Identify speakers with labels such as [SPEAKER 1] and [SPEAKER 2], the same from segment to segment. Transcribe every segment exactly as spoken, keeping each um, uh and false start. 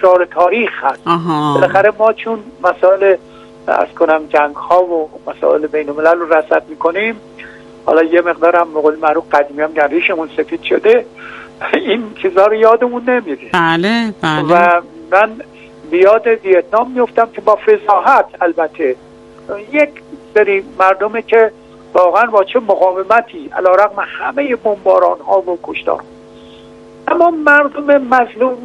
[SPEAKER 1] تکرار تاریخ هست. بالاخره ما چون مسائل از کنم جنگ ها و مسائل بین الملل رو رصد میکنیم، حالا یه مقدار هم به قول معروف قدیمی هم گریشمون سفید شده، این چیزها رو یادمون نمیره.
[SPEAKER 2] بله بله.
[SPEAKER 1] و من بیاد ویتنام میفتم که با فضاحت البته یک سری مردمه که واقعا با چه مقاومتی علیرغم همه بمباران ها و کشتار، اما مردم مظلوم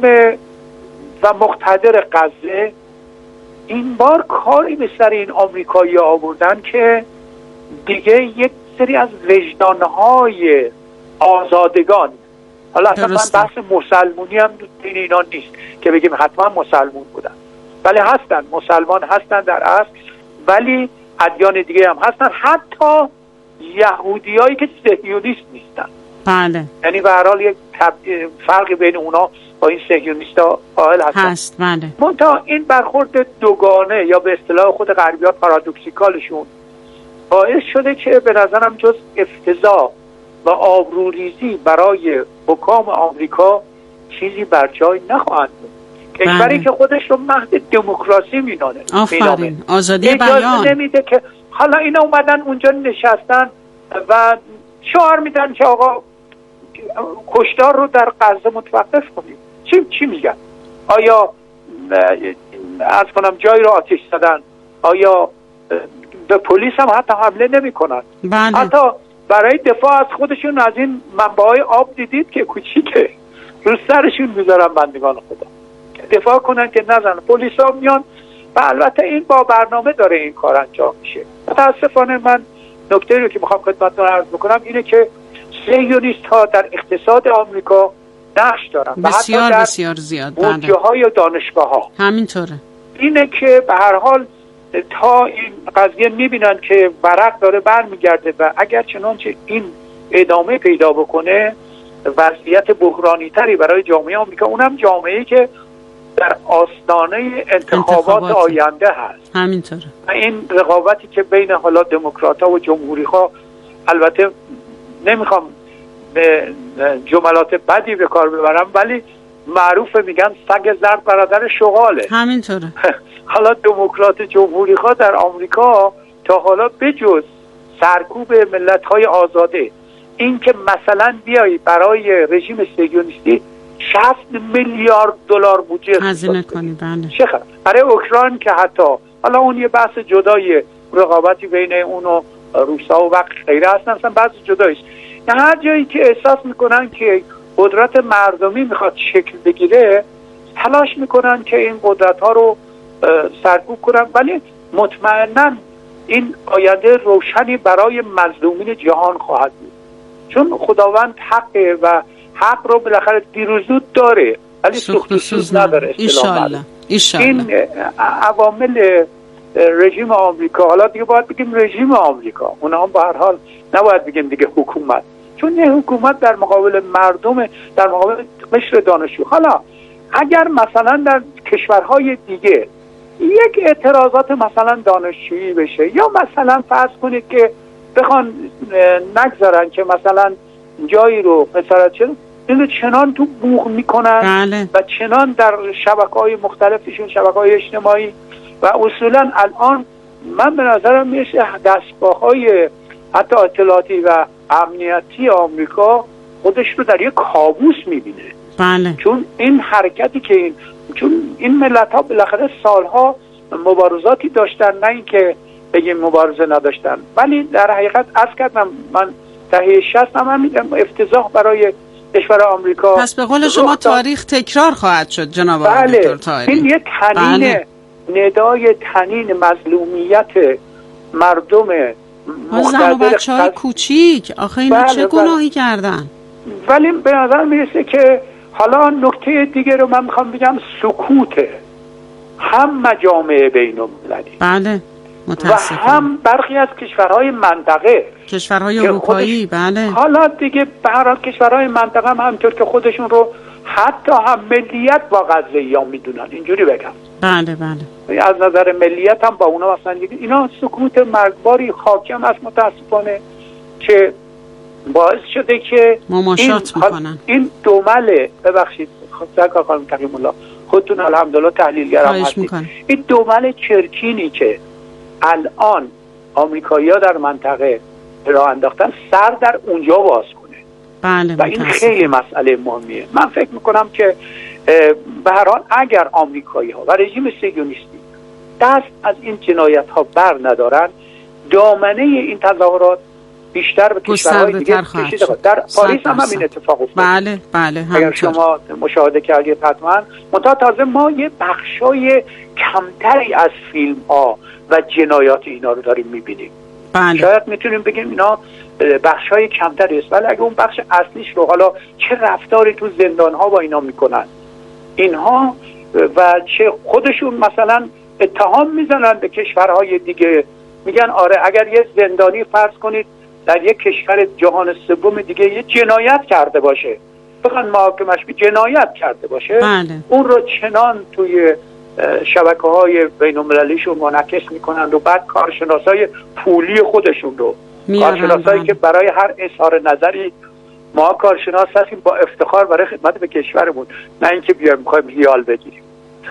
[SPEAKER 1] و مقتدر غزه این بار کاری به سر این آمریکایی آوردن که دیگه یک سری از وجدانهای آزادگان، حالا اصلا بحث مسلمونی هم بین اینا نیست که بگیم حتما مسلمون بودن، ولی هستن، مسلمان هستن در اصل، ولی ادیان دیگه هم هستن، حتی یهودیایی که صهیونیست نیستن.
[SPEAKER 2] بله.
[SPEAKER 1] یعنی به هر حال یک فرقی بین اونا با این صهیونیستا قائل هستن.
[SPEAKER 2] هست. بله.
[SPEAKER 1] منتها این برخورد دوگانه یا به اصطلاح خود غربی‌ها پارادوکسیکالشون باعث شده که به نظرم جز افتضاح و آبروریزی برای حکام آمریکا چیزی بر جای نخواهند بود. کشوری که خودش رو مهد دموکراسی مینامه،
[SPEAKER 2] آفرین، آزادی بیان،
[SPEAKER 1] اجازه نمیده که حالا اینا اومدن اونجا نشستن و شعار میدن که آقا کشتار رو در غزه متوقف کنیم. چی چی میگن؟ آیا از کنم جایی رو آتش زدن؟ آیا به پلیس هم حتی حمله نمی کنن؟
[SPEAKER 2] بله.
[SPEAKER 1] حتی برای دفاع از خودشون از این منبعهای آب دیدید که کوچیکه رو سرشون میذارن بندگان خدا که دفاع کنن که نزنن. پلیس ها میان و البته این با برنامه داره این کار انجام میشه. متاسفانه من نکته رو که میخوام خدمتتون عرض بکنم اینه که صهیونیست ها در اقتصاد آمریکا نقش دارن،
[SPEAKER 2] بسیار بسیار زیاد.
[SPEAKER 1] بودجه ها یا دانشگاه ها
[SPEAKER 2] همینطوره.
[SPEAKER 1] اینه که به هر حال تا این قضیه میبینن که ورق داره برمیگرده و اگر چنانچه این ادامه پیدا بکنه وضعیت بحرانی تری برای جامعه آمریکا، اونم جامعه‌ای که در آستانه انتخابات, انتخابات آینده هست.
[SPEAKER 2] همینطوره.
[SPEAKER 1] و این رقابتی که بین حالا دموکرات‌ها و جمهوری‌ها، البته نمیخوام به جملات بدی به کار ببرم ولی معروفه میگن سگ زرد برادر شغاله.
[SPEAKER 2] همینطوره.
[SPEAKER 1] حالا دموکرات جمهوری‌ها در آمریکا تا حالا بجز سرکوب ملت‌های آزاده این که مثلا بیایی برای رژیم صهیونیستی شصت میلیارد دلار بودجه
[SPEAKER 2] هزینه کنی، بله.
[SPEAKER 1] چقدر برای اوکراین که حتی حالا اون یه بحث جدای رقابتی بین اون و روسا و وقت غیره هستن، اصلا بحث جداییست. یعنی هر جایی که احساس میکنن که قدرت مردمی میخواد شکل بگیره تلاش میکنن که این قدرت ها رو سرکوب کنن، ولی مطمئناً این آینده روشنی برای مظلومین جهان خواهد بود، چون خداوند حقه و حق رو بالاخره دیروزود داره ولی سوخت و سوز نداره.
[SPEAKER 2] ایشالله ایشالله.
[SPEAKER 1] این عوامل رژیم آمریکا، حالا دیگه باید بگیم رژیم آمریکا، اونا هم به هر حال نباید بگیم دیگه حکومت، چون یه حکومت در مقابل مردم، در مقابل قشر دانشجو. حالا اگر مثلا در کشورهای دیگه یک اعتراضات مثلا دانشجویی بشه یا مثلا فرض کنید که بخوان نگذارن که مثلا جایی رو مثلا چون اینو چنان تو بوق میکنن
[SPEAKER 2] بله.
[SPEAKER 1] و چنان در شبکه‌های مختلفشون، شبکه‌های اجتماعی و اصولا الان من به نظرم میشه دستگاه‌های حتی اطلاعاتی و امنیتی آمریکا خودش رو در یک کابوس میبینه.
[SPEAKER 2] بله.
[SPEAKER 1] چون این حرکتی که این چون این ملت‌ها بالاخره سالها مبارزاتی داشتن، نه اینکه بگیم مبارزه نداشتن، ولی در حقیقت عرض کردم من دهه شصت هم میگم افتضاح برای کشور آمریکا.
[SPEAKER 2] پس به قول شما تاریخ تکرار خواهد شد جناب آقای
[SPEAKER 1] بله.
[SPEAKER 2] دکتر طاهری.
[SPEAKER 1] این یک تنین بله. ندای تنین مظلومیت مردم
[SPEAKER 2] زن و بچه های کوچیک، آخه اینا بله چه گناهی بله. کردن؟
[SPEAKER 1] ولی به نظر میرسه که حالا نکته دیگه رو من میخوام بگم، سکوته هم مجامع بین المللی
[SPEAKER 2] بله
[SPEAKER 1] و هم برخی از کشورهای منطقه،
[SPEAKER 2] کشورهای اروپایی بله.
[SPEAKER 1] حالا دیگه برای کشورهای منطقه هم همینطور که خودشون رو حتی هم ملیت با غزه‌ای‌ها میدونن، اینجوری بگم
[SPEAKER 2] بله بله
[SPEAKER 1] از نظر ملیت هم با اونا مثلا اینا سکوت مرگباری حاکم است متاسفانه که باعث شده که
[SPEAKER 2] مماشات
[SPEAKER 1] این,
[SPEAKER 2] میکنن.
[SPEAKER 1] این دومله ببخشید خانم تقیم الله خودتون الحمدلله تحلیلگرام هستید. این دول چرکینی که الان آمریکایی‌ها در منطقه راه انداختن سر در اونجا باز کنه.
[SPEAKER 2] بله،
[SPEAKER 1] و این خیلی مسئله مهمیه. من فکر میکنم که به هر حال اگر آمریکایی‌ها و رژیم صهیونیستی دست از این جنایت ها بر ندارن، دامنه این تظاهرات بیشتر به کشورهای دیگه کشیده خواهد. در پاریس هم همین اتفاق افتاد.
[SPEAKER 2] بله بله
[SPEAKER 1] اگر شما مشاهده کردید حتما. منتها تازه ما یه بخشای کمتری از فیلم ها و جنایات اینا رو داریم میبینیم.
[SPEAKER 2] بله.
[SPEAKER 1] شاید میتونیم بگیم اینا بخشای کمتری است، ولی اگه اون بخش اصلیش رو حالا چه رفتاری تو زندان ها با اینا میکنن اینها و چه خودشون مثلا اتهام میزنن به کشورهای دیگه، میگن آره اگر یه زندانی فرض کنید در یک کشور جهان سوم دیگه یه جنایت کرده باشه، بخوان محاکمش به جنایت کرده باشه،
[SPEAKER 2] بله.
[SPEAKER 1] اون رو چنان توی شبکه‌های بین‌المللیشون منعکس میکنن و بعد کارشناسای پولی خودشون رو، کارشناسایی که برای هر اظهار نظری ما کارشناس هستیم با افتخار برای خدمت به کشورمون، نه اینکه بیایم می‌خوایم ریال بگیریم.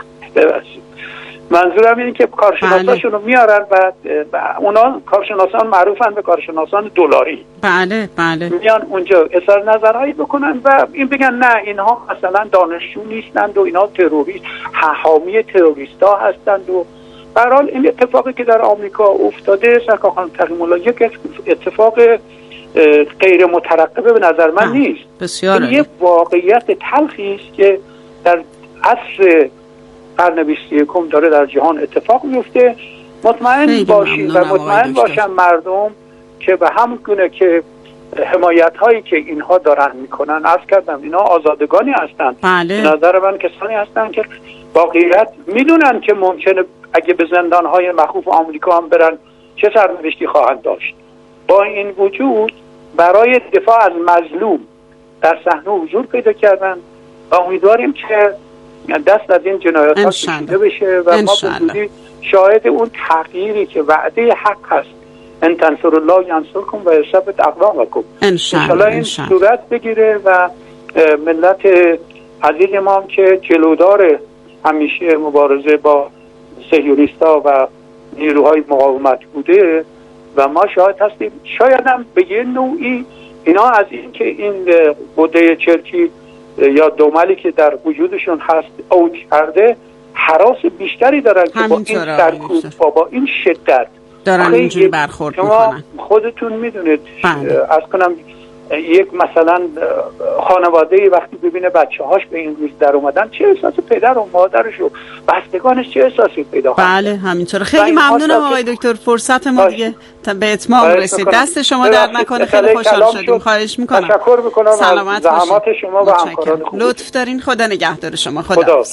[SPEAKER 1] منظورم اینه که کارشناساشون رو میارن و اونا کارشناسان معروفن به کارشناسان دلاری.
[SPEAKER 2] بله بله.
[SPEAKER 1] میان اونجا اظهار نظرهایی بکنن و این بگن نه اینها مثلا دانشجو نیستند و اینا تروریست حامی تروریستا هستند و به هر حال این اتفاقی که در آمریکا افتاده سرکار خانم تقیم الله یک اتفاق غیر مترقبه به نظر من
[SPEAKER 2] آه.
[SPEAKER 1] نیست.
[SPEAKER 2] بسیار
[SPEAKER 1] این یه واقعیت تلخی است که در عصر قرن بیست و یکم داره در جهان اتفاق میفته. مطمئن باشید و مطمئن باشن مردم که به همون گونه که حمایت هایی که اینها دارن میکنن، عرض کردم اینا آزادگانی هستن.
[SPEAKER 2] بله.
[SPEAKER 1] به نظر من کسانی هستن که با غیرت میدونن که ممکنه اگه به زندان های مخوف آمریکا هم برن چه سرنوشتی خواهند داشت. با این وجود برای دفاع از مظلوم در صحنه حضور پیدا کردن و امیدواریم که دست از این جنایات ها کشیده بشه و ما بودی شاهد اون تغییری که وعده حق هست، ان تنصروا الله ینصرکم و یثبت اقدامکم، ان شاءالله این صورت بگیره و ملت عزیز ما هم که جلودار همیشه مبارزه با صهیونیست‌ها و نیروهای مقاومت بوده و ما شاهد هستیم، شاید هم به یه نوعی اینا از این که این قده چرکی یا دوملی که در وجودشون هست اوج کرده هراس بیشتری دارن که با این سرکوب و با این شدت
[SPEAKER 2] دارن اینجوری برخورد میکنن.
[SPEAKER 1] خودتون میدونید از کنم یک مثلا خانواده وقتی ببینه بچه هاش به این روز در اومدن چه احساس پدر و مادرش و بستگانش چه احساسی پیدا کنه.
[SPEAKER 2] بله همینطوره. خیلی ممنونم آقای دکتر، فرصت ما دیگه به اتمام رسید. دست شما در نکنه، خیلی خوشحال شدیم. خواهش میکنم.
[SPEAKER 1] تشکر میکنم
[SPEAKER 2] سلامت
[SPEAKER 1] از زحمات شما و همکاران خوب.
[SPEAKER 2] لطف دارین. خدا نگهدار شما. خدا, خدا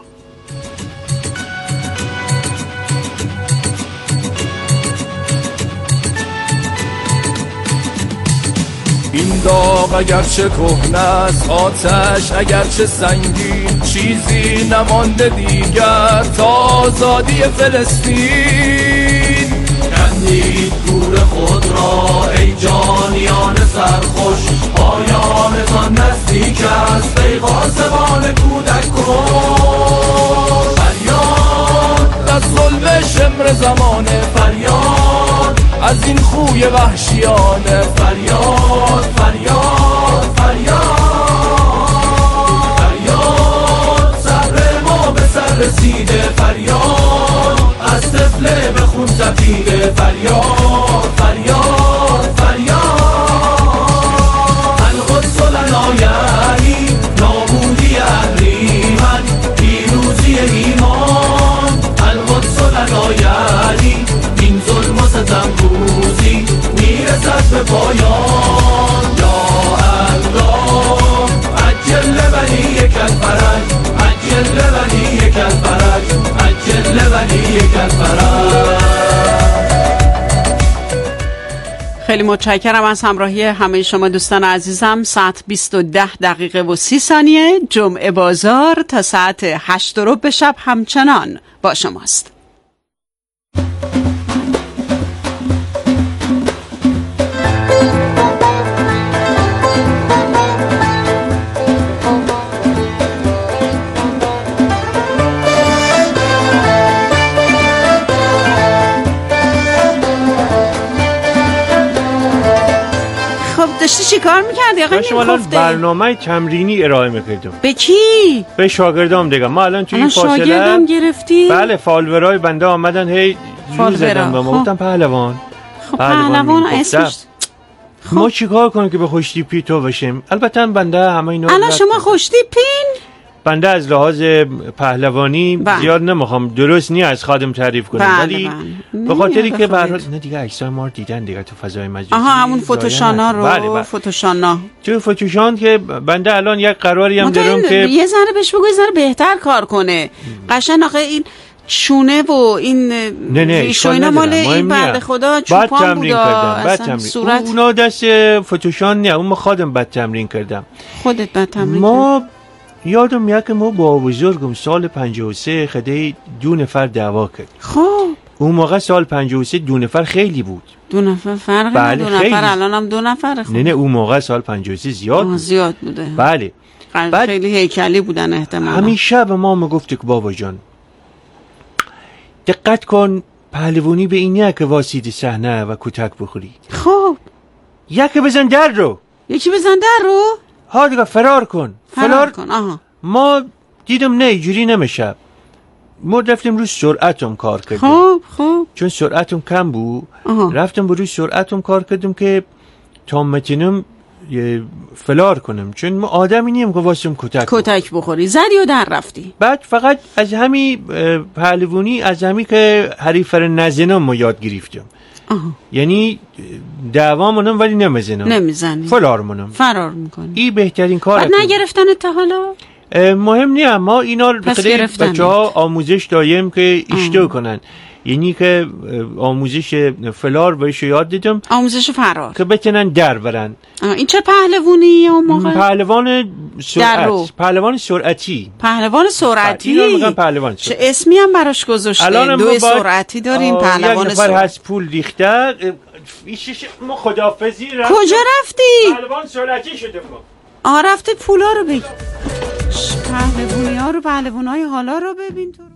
[SPEAKER 3] این داغ اگرچه کهنه است، آتش اگرچه سنگین، چیزی نمانده دیگر تا آزادی فلسطین. کندید گور خود را ای جانیان سرخوش، پایانتان نزدیک است ای قاسمان کودک کش. فریاد از ظلم شمر زمانه، فریاد از این خوی وحشیانه، فریاد فریاد فریاد فریاد سر ما به سر رسیده، فریاد از طفله به خون تپیده، فریاد فریاد فریاد القدس لنا یعنی نابودی اهریمن، پیروزی ایمان. القدس لنا یعنی این ظلم و ستم روزی میرسد به پایان. یا الله عجل لبنی کل فرج، عجل لبنی کل فرج، عجل لبنی کل فرج.
[SPEAKER 2] خیلی متشکرم از همراهی همه شما دوستان عزیزم. ساعت بیست و ده دقیقه و سی ثانیه جمعه بازار تا ساعت هشت و ربع شب همچنان با شماست. چیکار میکردی آقای
[SPEAKER 4] داشتم الان
[SPEAKER 2] نیمخفته؟
[SPEAKER 4] برنامه تمرینی ارائه میکردم.
[SPEAKER 2] به کی؟
[SPEAKER 4] به شاگردام دیگه. ما الان توی این فاصله
[SPEAKER 2] شاگردم گرفتی؟
[SPEAKER 4] بله فالورای بنده آمدن هی رو زدن به ما گفتم پهلوان.
[SPEAKER 2] خب پهلوان اسمش
[SPEAKER 4] خب. ما چیکار کنیم که به خوشتیپی تو بشیم؟ البته بنده همه اینا
[SPEAKER 2] الان شما خوشتیپین؟
[SPEAKER 4] بنده از لحاظ پهلوانی
[SPEAKER 2] بله.
[SPEAKER 4] زیاد نمیخوام، درست نیست از خادم تعریف کنم،
[SPEAKER 2] بله
[SPEAKER 4] ولی
[SPEAKER 2] بله.
[SPEAKER 4] به خاطری که به هر حال نه دیگه عکسای ما رو دیدن دیگه تو فضای مجازی.
[SPEAKER 2] آها همون فوتوشانا رو.
[SPEAKER 4] بله بله.
[SPEAKER 2] فوتوشانا
[SPEAKER 4] تو فوتوشان که بنده الان یک قراری هم دارم که
[SPEAKER 2] یه ذره بهش بگو یه ذره بهتر کار کنه. قشنگ آخه این چونه و این
[SPEAKER 4] نه نه
[SPEAKER 2] ریش و اینا مال این بنده خدا چوپان بود.
[SPEAKER 4] بعد تمرین صورت اونا دست فوتوشان نه، اون خودم بعد تمرین کردم.
[SPEAKER 2] خودت بعد تمرین
[SPEAKER 4] ما یادم میاد که ما با بزرگم سال پنجاه و سه خدای دو نفر دعوا کرد.
[SPEAKER 2] خب
[SPEAKER 4] اون موقع سال پنجاه و سه دو نفر خیلی بود.
[SPEAKER 2] دو نفر فرق
[SPEAKER 4] بله
[SPEAKER 2] دو نفر الان هم دو نفره.
[SPEAKER 4] نه نه اون موقع سال پنجاه و سه زیاد بود.
[SPEAKER 2] زیاد بوده.
[SPEAKER 4] بله
[SPEAKER 2] بعد خیلی هیکلی بودن احتمالاً.
[SPEAKER 4] همیشه به ما میگفت که بابا جان دقت کن پهلوانی به اینه که واسید صحنه و کتک بخوری.
[SPEAKER 2] خب
[SPEAKER 4] یکی بزن در رو.
[SPEAKER 2] یکی بزن در رو؟
[SPEAKER 4] ها دیگه فرار کن.
[SPEAKER 2] فرار, فرار کن. آها.
[SPEAKER 4] ما دیدم نه اینجوری نمیشه. ما رفتیم روی سرعتم کار کردیم.
[SPEAKER 2] خب خب
[SPEAKER 4] چون سرعتم کم بود
[SPEAKER 2] آها.
[SPEAKER 4] رفتم روی سرعتم کار کردم که تا متینم فلار کنم، چون ما آدمی نیم که واسم کتک
[SPEAKER 2] کتک بخوری. زدی و در رفتی.
[SPEAKER 4] بعد فقط از همی پهلوانی از همی که حریف رو نزنم ما یاد گرفتم.
[SPEAKER 2] آها.
[SPEAKER 4] یعنی دعوامونم ولی نمیزنم.
[SPEAKER 2] نمیزنی.
[SPEAKER 4] فلار منم.
[SPEAKER 2] فرار میکنی.
[SPEAKER 4] این بهترین کاره.
[SPEAKER 2] بعد نگرفتن تا حالا؟
[SPEAKER 4] مهم نیست، ما اینا رو بچه ها آموزش دایم که اشتو کنن، یعنی که آموزش فلار بهش یاد دیدم،
[SPEAKER 2] آموزش فرار
[SPEAKER 4] که بتونن در برن.
[SPEAKER 2] این چه پهلوانی اون موقع؟
[SPEAKER 4] پهلوان سرعت، پهلوان سرعتی.
[SPEAKER 2] پهلوان سرعتی.
[SPEAKER 4] اینا میگن پهلوان سرعتی.
[SPEAKER 2] چه اسمی هم براش گذاشته؟ دو سرعتی داریم پهلوان سرعتی.
[SPEAKER 4] یک نفر هست پول ریخته ایشش ما خداحافظی رفت.
[SPEAKER 2] کجا رفتی؟
[SPEAKER 4] پهلوان سرعتی شده بود.
[SPEAKER 2] آ رفته پولا رو بگیر. پهلوانی ها رو پهلوانای حالا رو ببین تو.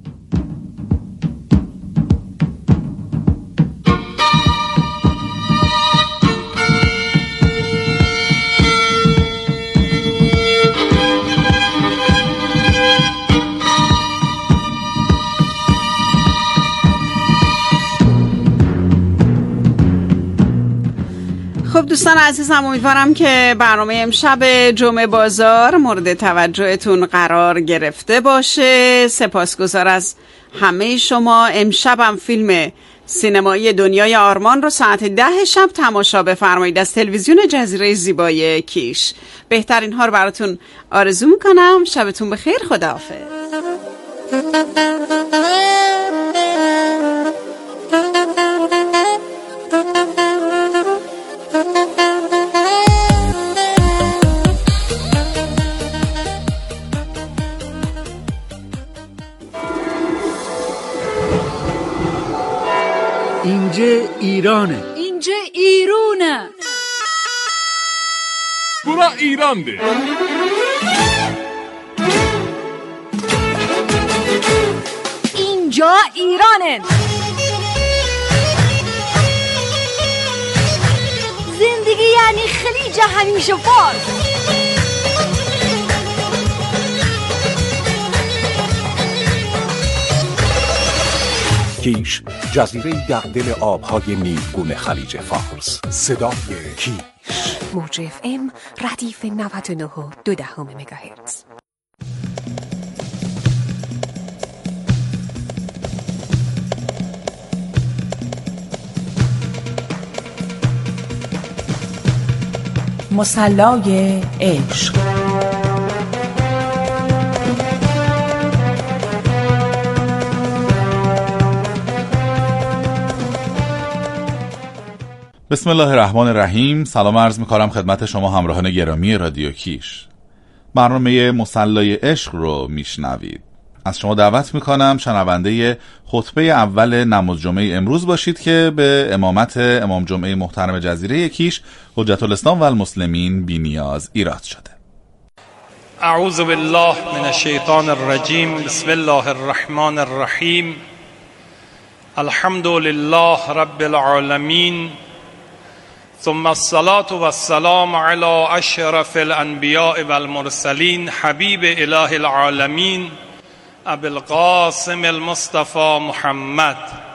[SPEAKER 2] خب دوستان عزیزم، امیدوارم که برنامه امشب جمعه بازار مورد توجهتون قرار گرفته باشه. سپاسگزار از همه شما. امشبم فیلم سینمایی دنیای آرمان رو ساعت ده شب تماشا بفرمایید از تلویزیون جزیره زیبای کیش. بهترین ها رو براتون آرزو میکنم. شبتون بخیر. خداحافظ.
[SPEAKER 5] اینجا ایرانه.
[SPEAKER 6] اینجا ایرونه.
[SPEAKER 7] برا ایران ده.
[SPEAKER 6] اینجا ایرانه. زندگی یعنی خلیج همیشه بار.
[SPEAKER 8] کیش، جزیره در دل آبهای نیلگون خلیج فارس. صدای کیش.
[SPEAKER 9] موج اف ام ردیف نود و نه و دو دهم مگاهرتز.
[SPEAKER 10] مصلای عشق.
[SPEAKER 7] بسم الله الرحمن الرحیم. سلام عرض می‌کنم خدمت شما همراهان گرامی رادیو کیش. برنامه مصلای عشق رو میشنوید. از شما دعوت می‌کنم شنونده خطبه اول نماز جمعه امروز باشید که به امامت امام جمعه محترم جزیره کیش حجت الاسلام و المسلمین بی‌نیاز ایراد شده.
[SPEAKER 11] اعوذ بالله من الشیطان الرجیم. بسم الله الرحمن الرحیم. الحمد لله رب العالمین. ثم الصلاة والسلام على اشرف الانبیاء والمرسلین حبیب اله العالمین ابی القاسم المصطفى محمد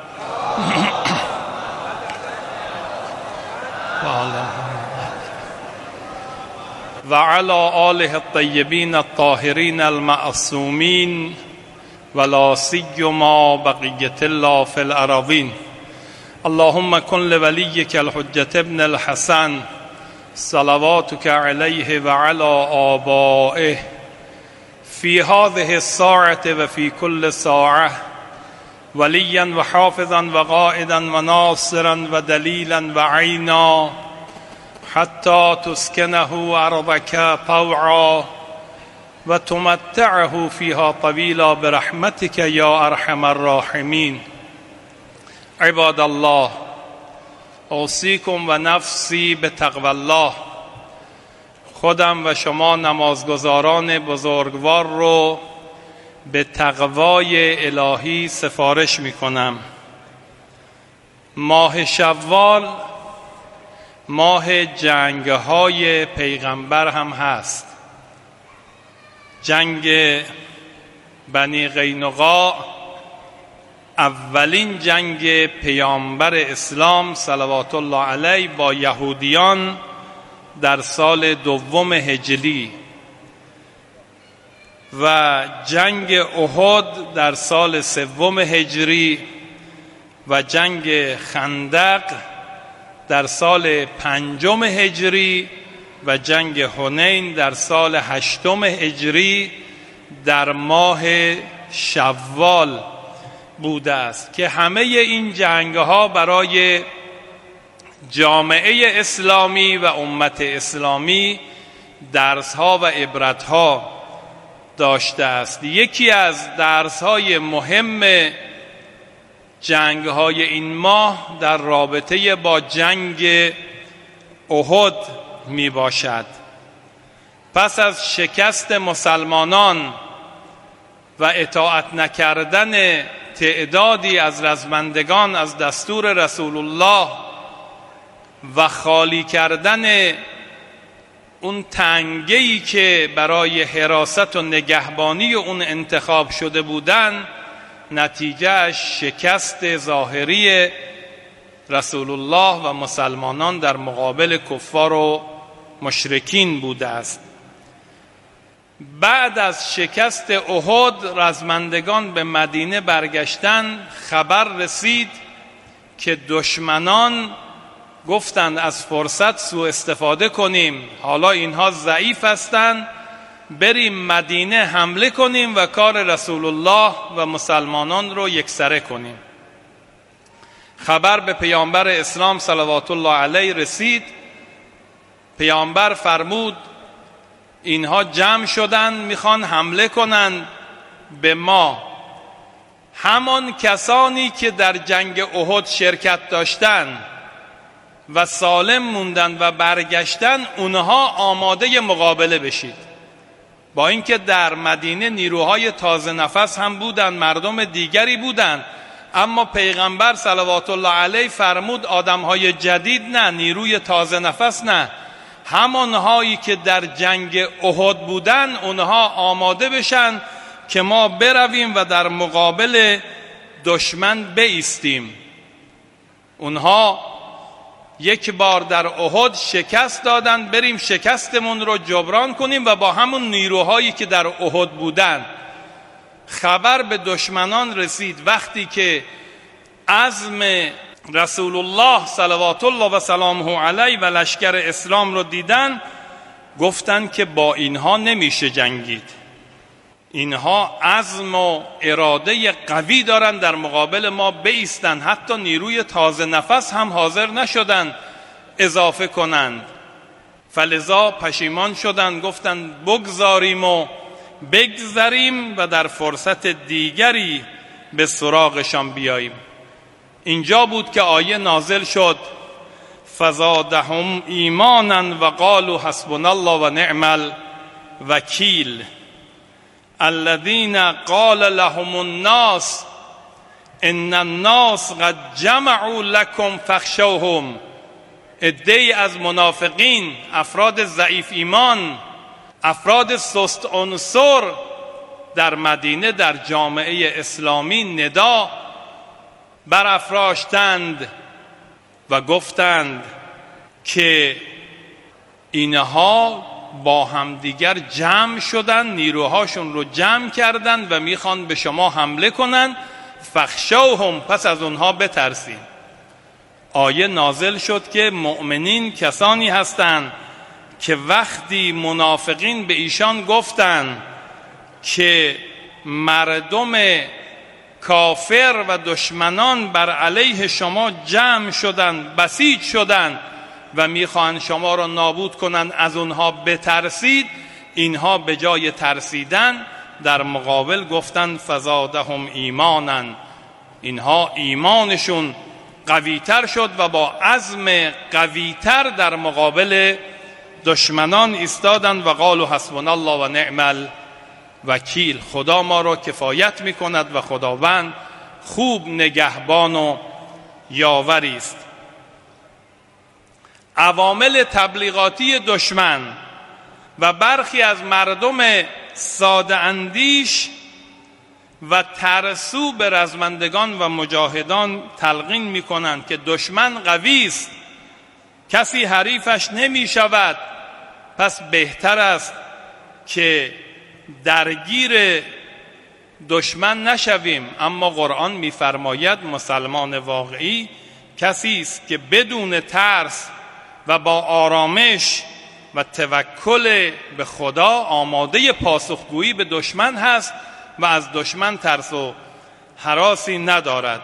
[SPEAKER 11] و علی آله الطیبین الطاهرین المعصومین ولا سیما بقیة الله فی الأراضین. اللهم کن لولیک الحجة ابن الحسن صلواتك علیه و علی آبائه فی هذه الساعة و فی کل ساعة ولیا و حافظا و قائدا و ناصرا و دلیلا و عینا حتی تسکنه ارضك طوعا و تمتعه فیها طویلا برحمتك یا ارحم الراحمین. عباد الله، اوصیکم و نفسی به تقوی الله. خودم و شما نمازگزاران بزرگوار رو به تقوای الهی سفارش می کنم. ماه شوال ماه جنگ‌های پیغمبر هم هست. جنگ بنی قینقاع اولین جنگ پیامبر اسلام صلوات الله علیه با یهودیان در سال دوم هجری و جنگ احد در سال سوم هجری و جنگ خندق در سال پنجم هجری و جنگ حنین در سال هشتم هجری در ماه شوال بوده است که همه این جنگ ها برای جامعه اسلامی و امت اسلامی درس ها و عبرت ها داشته است. یکی از درس های مهم جنگ های این ماه در رابطه با جنگ احد می باشد. پس از شکست مسلمانان و اطاعت نکردن تعدادی از رزمندگان از دستور رسول الله و خالی کردن اون تنگه‌ای که برای حراست و نگهبانی اون انتخاب شده بودن، نتیجهش شکست ظاهری رسول الله و مسلمانان در مقابل کفار و مشرکین بوده است. بعد از شکست احد رزمندگان به مدینه برگشتن، خبر رسید که دشمنان گفتند از فرصت سوء استفاده کنیم، حالا اینها ضعیف هستند، بریم مدینه حمله کنیم و کار رسول الله و مسلمانان رو یکسره کنیم. خبر به پیامبر اسلام صلوات الله علیه رسید. پیامبر فرمود اینها جمع شدن میخوان حمله کنن به ما. همان کسانی که در جنگ احد شرکت داشتن و سالم موندن و برگشتن، اونها آماده مقابله بشید. با اینکه در مدینه نیروهای تازه نفس هم بودن، مردم دیگری بودن، اما پیغمبر صلوات الله علیه فرمود آدمهای جدید نه، نیروی تازه نفس نه، همانهایی که در جنگ احد بودن اونها آماده بشن که ما برویم و در مقابل دشمن بایستیم. اونها یک بار در احد شکست دادن، بریم شکستمون رو جبران کنیم و با همون نیروهایی که در احد بودن. خبر به دشمنان رسید. وقتی که عزم رسول الله صلوات الله و سلامه علیه و لشکر اسلام رو دیدن، گفتن که با اینها نمیشه جنگید. اینها عزم و اراده قوی دارن در مقابل ما بایستن. حتی نیروی تازه نفس هم حاضر نشدن اضافه کنند. فلذا پشیمان شدن، گفتن بگذاریم و بگذریم و در فرصت دیگری به سراغشان بیاییم. اینجا بود که آیه نازل شد فزادهم ایمانا و قالوا حسبنا الله و نعم الوکیل الذين قال لهم الناس ان الناس قد جمعوا لكم فاخشوهم عده‌ای از منافقین، افراد ضعیف ایمان، افراد سست عنصر در مدینه در جامعه اسلامی ندا برافراشتند و گفتند که اینها با همدیگر جمع شدن، نیروهاشون رو جمع کردند و میخوان به شما حمله کنن. فخشوهم، پس از اونها بترسید. آیه نازل شد که مؤمنین کسانی هستند که وقتی منافقین به ایشان گفتند که مردم کافر و دشمنان بر علیه شما جمع شدند، بسیج شدند و میخوان شما را نابود کنند، از اونها بترسید، اینها به جای ترسیدن در مقابل گفتند فزادهم ایمانا، اینها ایمانشون قویتر شد و با عزم قویتر در مقابل دشمنان ایستادند و قالوا حسبنا الله و نعم الوکیل، خدا ما را کفایت میکند و خداوند خوب نگهبان و یاوری است. عوامل تبلیغاتی دشمن و برخی از مردم ساده اندیش و ترسو به رزمندگان و مجاهدان تلقین می کنند که دشمن قوی است، کسی حریفش نمی شود، پس بهتر است که درگیر دشمن نشویم. اما قرآن می فرماید مسلمان واقعی کسی است که بدون ترس و با آرامش و توکل به خدا آماده پاسخگویی به دشمن هست و از دشمن ترس و هراسی ندارد.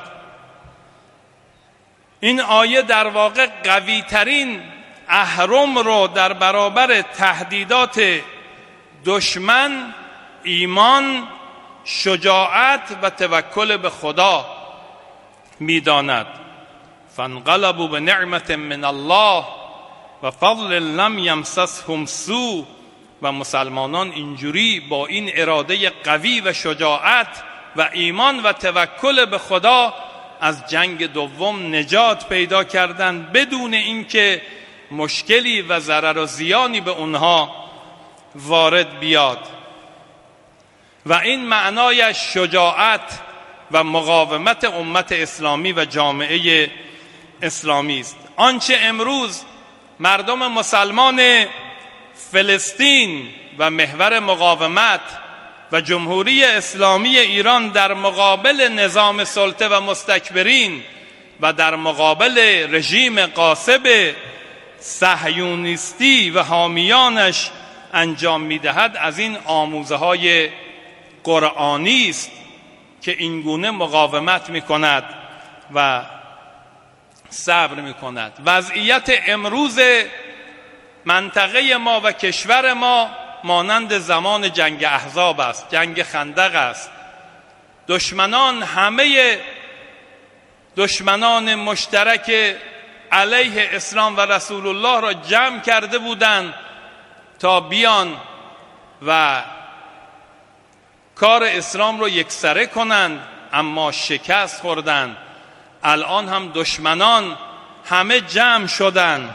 [SPEAKER 11] این آیه در واقع قوی ترین اهرم رو در برابر تهدیدات دشمن، ایمان، شجاعت و توکل به خدا می‌داند. فانقلبوا بنعمت من الله و فضل لم یمسسهم سوء، و مسلمانان اینجوری با این اراده قوی و شجاعت و ایمان و توکل به خدا از جنگ دوم نجات پیدا کردند بدون اینکه مشکلی و ضرر و زیانی به اونها وارد بیاد. و این معنای شجاعت و مقاومت امت اسلامی و جامعه اسلامی است. آنچه امروز مردم مسلمان فلسطین و محور مقاومت و جمهوری اسلامی ایران در مقابل نظام سلطه و مستکبرین و در مقابل رژیم غاصب صهیونیستی و حامیانش انجام می‌دهد از این آموزه‌های قرآنی است که اینگونه مقاومت می‌کند و صبر می‌کند. وضعیت امروز منطقه ما و کشور ما مانند زمان جنگ احزاب است، جنگ خندق است. دشمنان همه دشمنان مشترک علیه اسلام و رسول الله را جمع کرده بودند تا بیان و کار اسلام را یکسره کنند، اما شکست خوردند. الان هم دشمنان همه جمع شدند،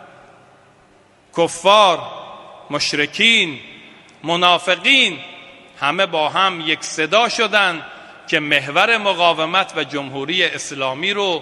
[SPEAKER 11] کفار، مشرکین، منافقین، همه با هم یک صدا شدند که محور مقاومت و جمهوری اسلامی رو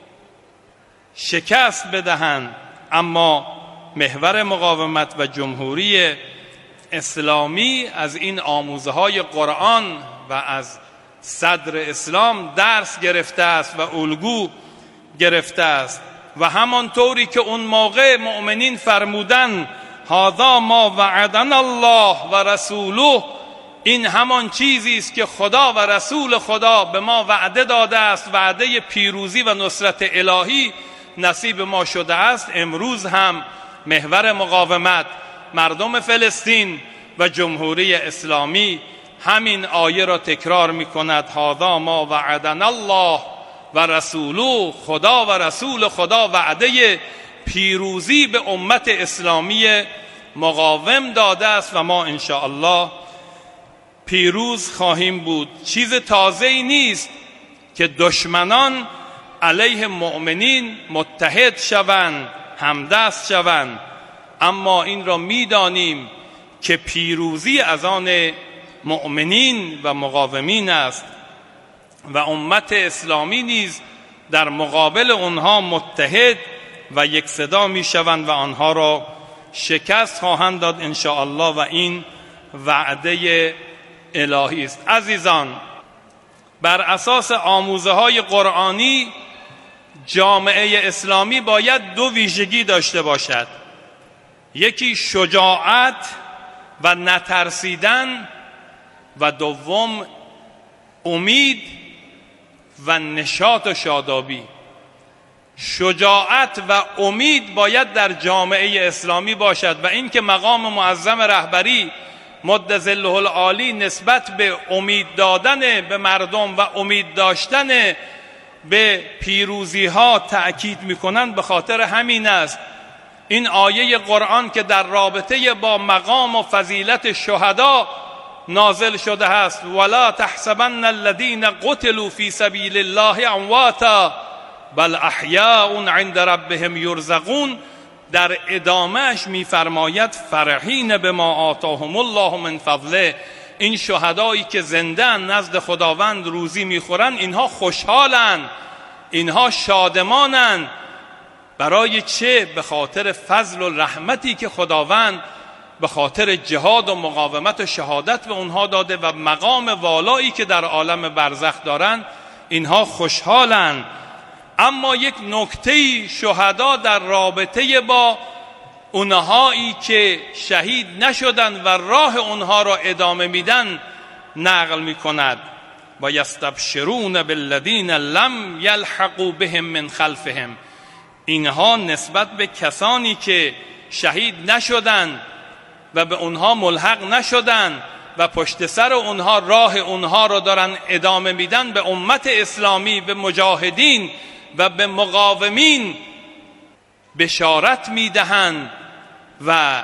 [SPEAKER 11] شکست بدهند. اما محور مقاومت و جمهوری اسلامی از این آموزه‌های قرآن و از صدر اسلام درس گرفته است و الگو گرفته است. و همانطوری که اون موقع مؤمنین فرمودن هذا ما وعدنا الله و رسوله، این همان چیزی است که خدا و رسول خدا به ما وعده داده است، وعده پیروزی و نصرت الهی نصیب ما شده است. امروز هم محور مقاومت مردم فلسطین و جمهوری اسلامی همین آیه را تکرار می کند هذا ما وعدنا الله و رسوله، خدا و رسول خدا وعده پیروزی به امت اسلامی مقاوم داده است و ما انشاءالله پیروز خواهیم بود. چیز تازه‌ای نیست که دشمنان علیه مؤمنین متحد شوند، همدست شوند، اما این را می‌دانیم که پیروزی از آن مؤمنین و مقاومین است و امت اسلامی نیز در مقابل آنها متحد و یک صدا می‌شوند و آنها را شکست خواهند داد ان شاء الله و این وعده الهی است. عزیزان، بر اساس آموزه‌های قرآنی جامعه اسلامی باید دو ویژگی داشته باشد، یکی شجاعت و نترسیدن و دوم امید و نشاط و شادابی. شجاعت و امید باید در جامعه اسلامی باشد و اینکه مقام معظم رهبری مد ظله العالی نسبت به امید دادن به مردم و امید داشتن به پیروزی ها تأکید میکنند به خاطر همین است. این آیه قرآن که در رابطه با مقام و فضیلت شهدا نازل شده است، ولا تحسبن الذين قتلوا في سبيل الله امواتا بل احیاء عند ربهم یرزقون، در ادامهش میفرماید فرحین بما آتاهم الله من فضله، این شهدایی که زنده نزد خداوند روزی میخورن اینها خوشحالن، اینها شادمانن. برای چه؟ به خاطر فضل و رحمتی که خداوند به خاطر جهاد و مقاومت و شهادت به اونها داده و مقام والایی که در عالم برزخ دارن، اینها خوشحالن. اما یک نکته شهدا در رابطه با اونهایی که شهید نشدن و راه اونها را ادامه میدن نقل میکند و یستبشرون بالذین لم یلحقوا بهم من خلفهم، اینها نسبت به کسانی که شهید نشدن و به اونها ملحق نشدن و پشت سر اونها راه اونها را دارن ادامه میدن، به امت اسلامی، به مجاهدین و به مقاومین بشارت میدهند و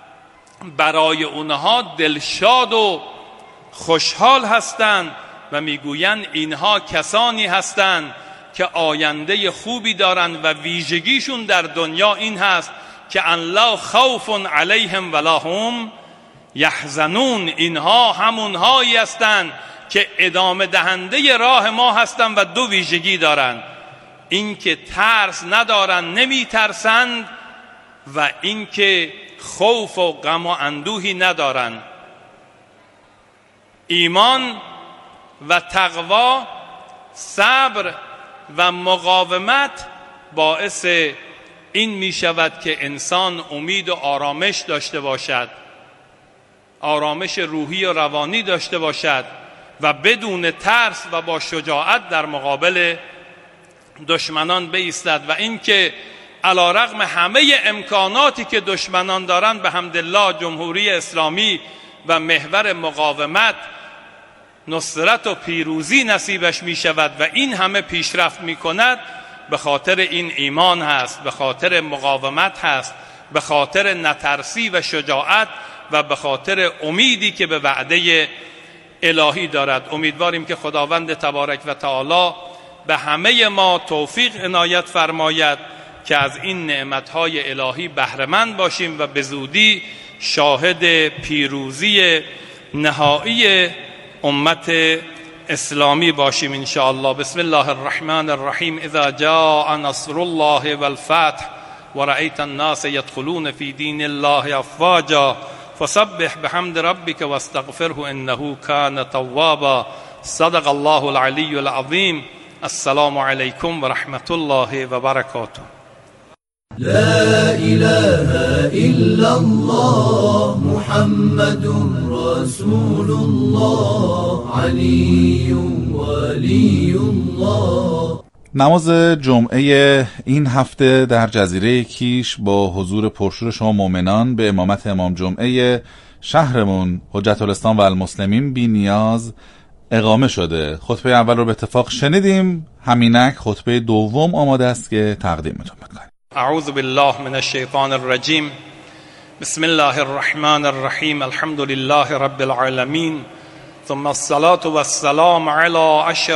[SPEAKER 11] برای اونها دلشاد و خوشحال هستند و میگویند اینها کسانی هستند که آینده خوبی دارند و ویژگیشون در دنیا این هست که ان لا خوف علیهم ولا هم یحزنون، اینها همونهایی هستند که ادامه دهنده راه ما هستند و دو ویژگی دارند، اینکه ترس ندارن، نمی ترسند و اینکه خوف و غم و اندوهی ندارن. ایمان و تقوا، صبر و مقاومت باعث این می شود که انسان امید و آرامش داشته باشد، آرامش روحی و روانی داشته باشد و بدون ترس و با شجاعت در مقابل دشمنان بایستد و اینکه علی رغم همه امکاناتی که دشمنان دارند به حمدالله جمهوری اسلامی و محور مقاومت نصرت و پیروزی نصیبش می شود و این همه پیشرفت می کند، به خاطر این ایمان هست، به خاطر مقاومت هست، به خاطر نترسی و شجاعت و به خاطر امیدی که به وعده الهی دارد. امیدواریم که خداوند تبارک و تعالی به همه ما توفیق عنایت فرماید که از این نعمتهای الهی بهره‌مند باشیم و به زودی شاهد پیروزی نهایی امت اسلامی باشیم ان شاء الله. بسم الله الرحمن الرحیم. اذا جاء نصر الله والفتح ورأيت الناس يدخلون في دين الله افواجا فسبح بحمد ربك واستغفره انه كان توابا. صدق الله العلی العظیم. السلام علیکم و رحمت الله و برکاته.
[SPEAKER 3] لا إله إلا الله محمد رسول الله علی ولی الله.
[SPEAKER 7] نماز جمعه این هفته در جزیره کیش با حضور پرشور شما مؤمنان به امامت امام جمعه شهرمون حجت الاسلام و المسلمین بی نیاز اقامه شده. خطبه اول رو به اتفاق شنیدیم، همینک خطبه دوم آماده است که تقدیمتون می‌کنیم.
[SPEAKER 11] اعوذ بالله من الشیطان الرجیم. بسم الله الرحمن الرحیم. الحمد لله رب العالمین ثم الصلاة والسلام علی اشرف